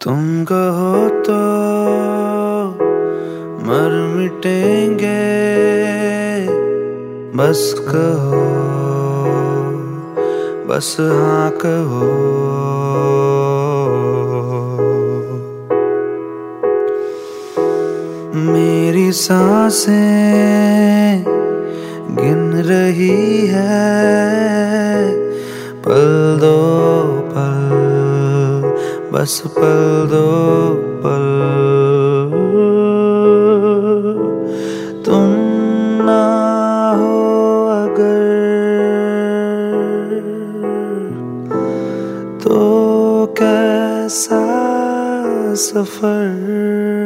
तुम कहो तो मर मिटेंगे, बस कहो, बस हाँ कहो। मेरी सांसें गिन रही है, पल दो पल, बस पल दो पल। तुम ना हो अगर तो कैसा सफर।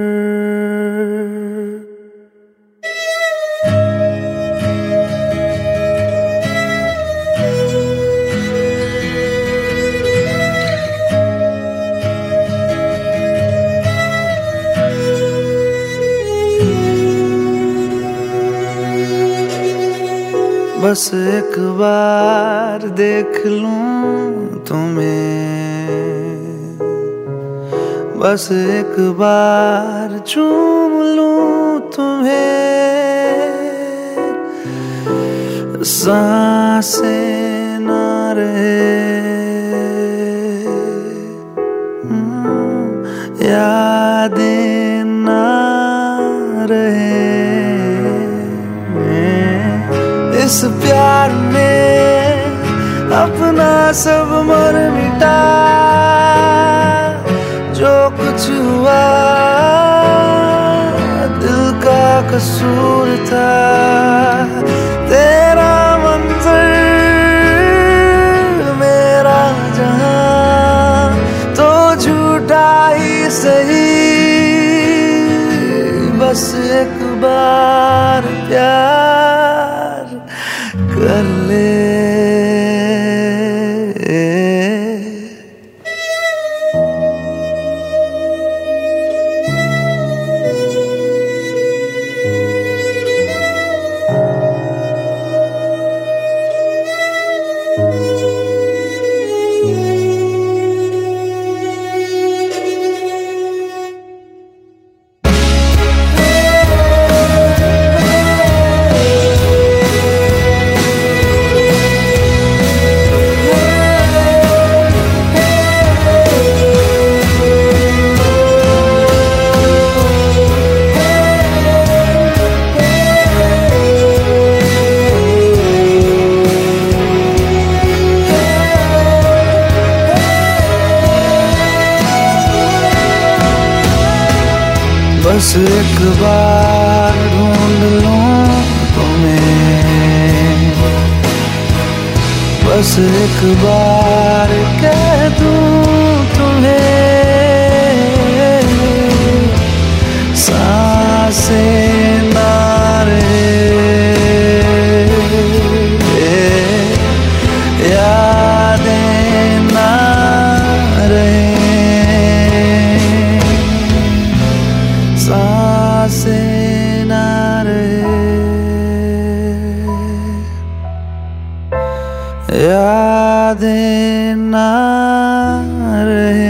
बस एक बार देख लूं तुम्हें, बस एक बार चूम लूं तुम्हें। सांसें ना रहे, यादें ना रहे। इस प्यार में अपना सब मर मिटा, जो कुछ हुआ दिल का कसूर था। तेरा मंजर मेरा जहां तो झूठा ही सही, बस एक बार प्यार कर ले। बस एक बार ढूंढ लूं तुम्हें, बस एक बार कह दूं तुम्हें। सांसें ना रहे, यादें ना रहे। सांसें ना रहे, यादें ना रहे।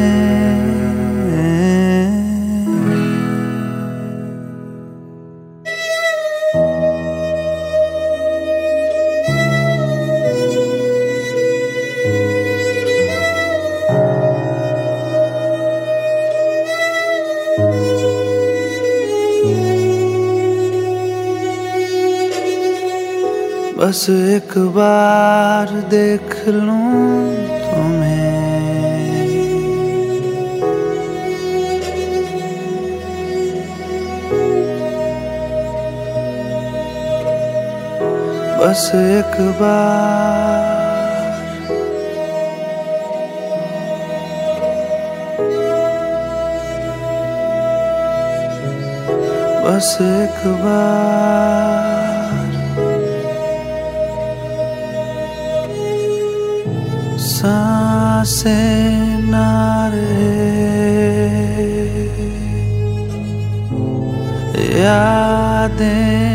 बस एक बार देख लूं तुम्हें, बस एक बार, बस एक बार। सांसें ना रहे, यादें